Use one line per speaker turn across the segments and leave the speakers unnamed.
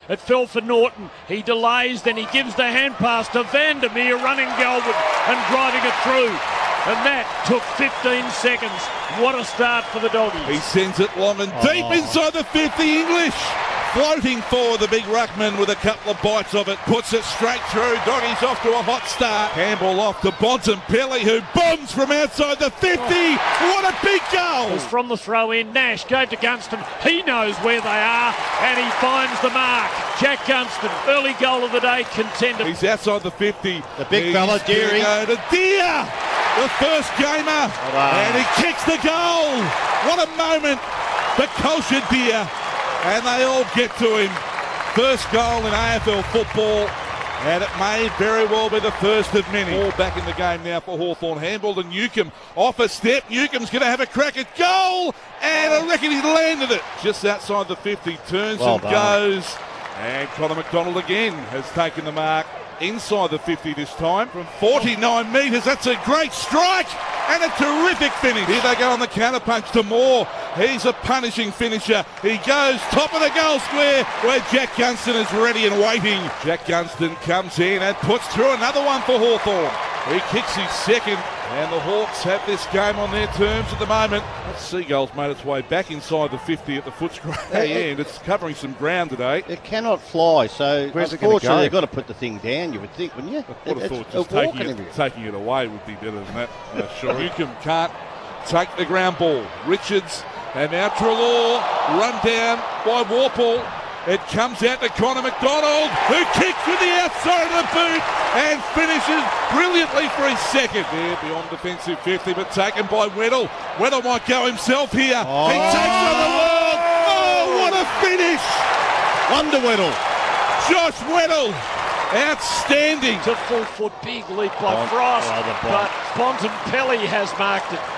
It fell for Norton. He delays, then he gives the hand pass to Vandermeer, running Goldwood and driving it through. And that took 15 seconds. What a start for the Doggies.
He sends it long and deep inside the 50. English floating forward, the big ruckman with a couple of bites of it. Puts it straight through. Doggies off to a hot start. Campbell off to Bontempelli, who bombs from outside the 50. What a big goal.
From the throw in, Nash gave to Gunston. He knows where they are and he finds the mark. Jack Gunston, early goal of the day contender.
He's outside the 50.
The big fella, Deary.
Go to Deer, the first gamer, and he kicks the goal. What a moment for Culture Deer. And they all get to him. First goal in AFL football, and it may very well be the first of many. All back in the game now for Hawthorn. Handball to Newcomb. Off a step. Newcomb's going to have a crack at goal, and I reckon he landed it just outside the 50. Turns and goes. And Connor McDonald again has taken the mark inside the 50 this time from 49 metres. That's a great strike and a terrific finish. Here they go on the counter punch to Moore. He's a punishing finisher. He goes top of the goal square where Jack Gunston is ready and waiting. Jack Gunston comes in and puts through another one for Hawthorn. He kicks his second, and the Hawks have this game on their terms at the moment. That Seagull's made its way back inside the 50 at the Footscray end. It's covering some ground today.
It cannot fly, so unfortunately they've got to put the thing down, you would think, wouldn't you?
I would have thought just taking it away would be better than that. Sure. Newcomb can't take the ground ball. Richards and now Treloar, run down by Warple. It comes out to Connor McDonald, who kicks with the outside of the boot and finishes brilliantly for his second. There beyond defensive 50, but taken by Weddle. Weddle might go himself here. He takes on the world. Oh, what a finish!
Wonder Weddle.
Josh Weddle. Outstanding.
To full foot, big leap by Frost, but Bontempelli has marked it.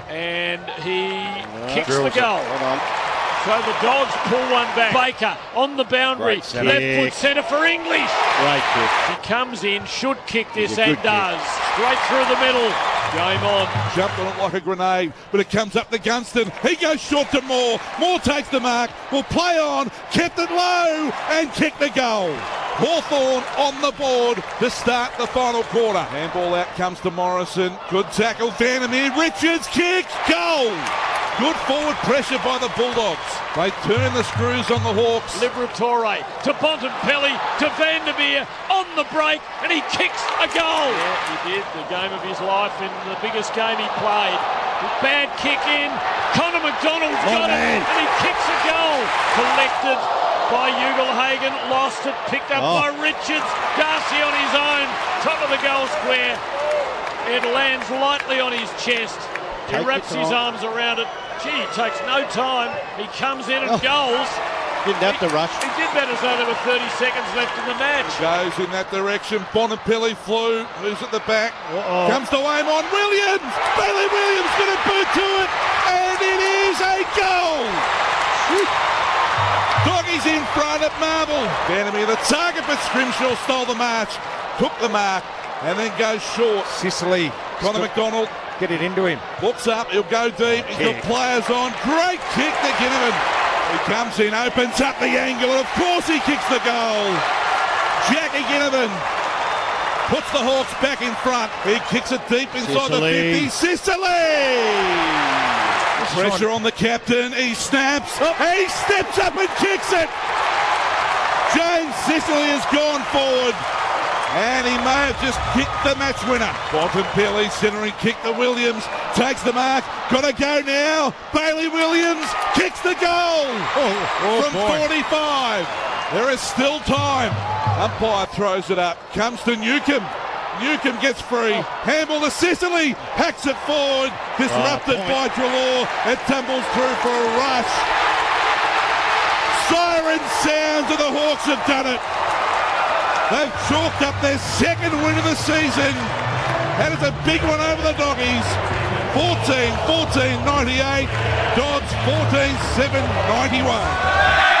And he kicks the goal. So the Dogs pull one back. Baker on the boundary. Left foot centre for English.
Great kick.
He comes in, should kick this and does. Straight through the middle. Game on.
Jumped on it like a grenade, but it comes up to Gunston. He goes short to Moore. Moore takes the mark. Will play on. Kept it low and kicked the goal. Hawthorn on the board to start the final quarter. Handball out comes to Morrison. Good tackle. Vandermeer. Richards kicks. Goal. Good forward pressure by the Bulldogs. They turn the screws on the Hawks.
Liberatore to Bontempelli to Vandermeer on the break, and he kicks a goal. Yeah, he did. The game of his life in the biggest game he played. Bad kick in. Connor McDonald's got it, and he kicks a goal. Collected by Ugelhagen, lost it, picked up by Richards. Darcy on his own, top of the goal square. It lands lightly on his chest. He wraps his arms around it. Gee, he takes no time. He comes in and goals.
Didn't have to rush.
He did that as though there were 30 seconds left in the match.
Goes in that direction. Bontempelli flew. Who's at the back? Comes to aim on Williams. Bailey Williams going to boot to it. And it is a goal. Doggies in front at Marble. Vandermeer, the target, but Scrimshaw stole the march. Took the mark and then goes short.
Sicily.
Connor McDonald.
Get it into him.
Looks up, he'll go deep. He's got players on. Great kick to Ginnivan. He comes in, opens up the angle, and of course he kicks the goal. Jackie Ginnivan puts the Hawks back in front. He kicks it deep inside the 50. Sicily! Pressure on the captain. He snaps. He steps up and kicks it. James Sicily has gone forward. And he may have just kicked the match winner. Bontempelli centering kick to Williams. Takes the mark. Got to go now. Bailey Williams kicks the goal from 45. There is still time. Umpire throws it up. Comes to Newcomb. Newcomb gets free. Handball to Sicily. Hacks it forward. Disrupted by Treloar. It tumbles through for a rush. Siren sounds and the Hawks have done it. They've chalked up their second win of the season. That is a big one over the Doggies. 14-98. Dogs 14-7-91.